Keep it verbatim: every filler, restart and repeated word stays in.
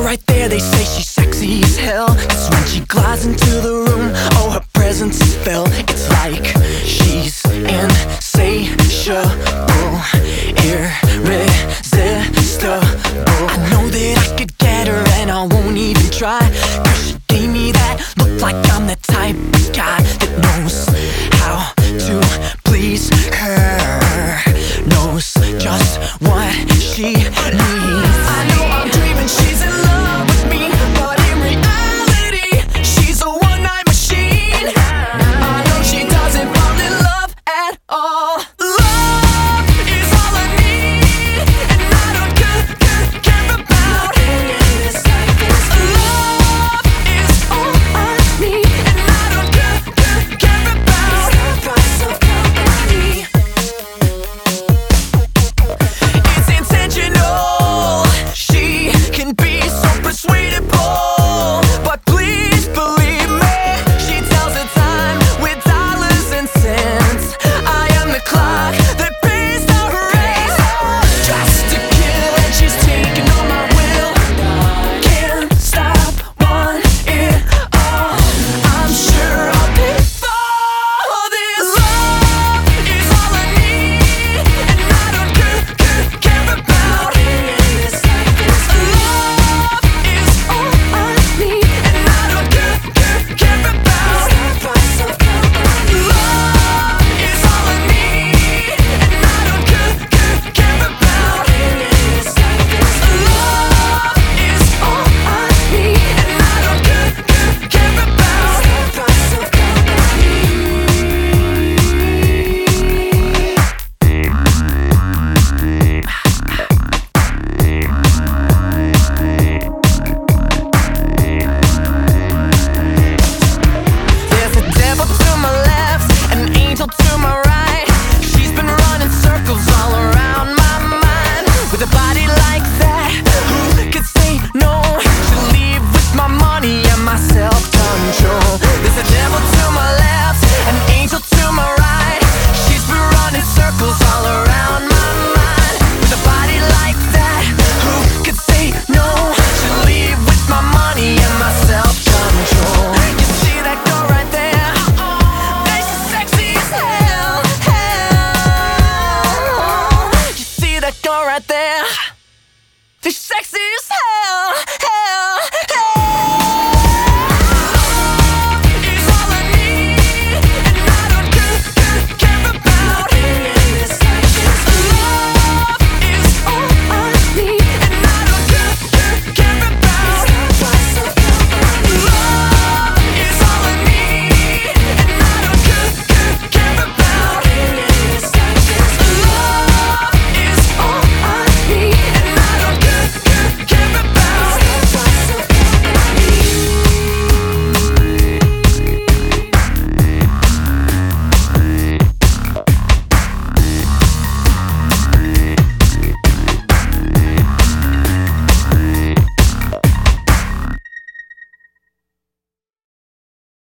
right there, they say she's sexy as hell. It's when she glides into the room, oh, her presence is felt. It's like she's insatiable, irresistible. I know that I could get her and I won't even try, cause she gave me that look like I'm the type of guy that knows how to please her, knows just what she needs. I know I'm dreaming she's in love with me, but in reality she's a one-night machine. I know she doesn't fall in love at all. Love is all I need, and I don't care, care, care about it. Love is all I need, and I don't care, care, care about it. It's intentional. She can be so persuadable, but please believe me, she tells the time with dollars and cents. I am the clock that pays the rent. Just to kill, and she's taking all my will. Can't stop, want it all. I'm sure I'll pay for this. Love is all I need, and I don't care, care, care about it. Love is all I need, and I don't care, care, care about it. Love is all I need, and I don't care, care, care about it. Love is all I need, and I don't care, care, care about it. There's a devil to my left, an angel to my right. She's been running circles all around my mind. With a body like that, who could say no? She'll leave with my money and my self-control. There's a devil to my left, an angel to my right. She's been running circles all around my mind. With a body like that, who could say no? She'll leave with my money and my self-control. You see that girl right there? Man, she's sexy as hell, hell. You see that girl right there? She's sexy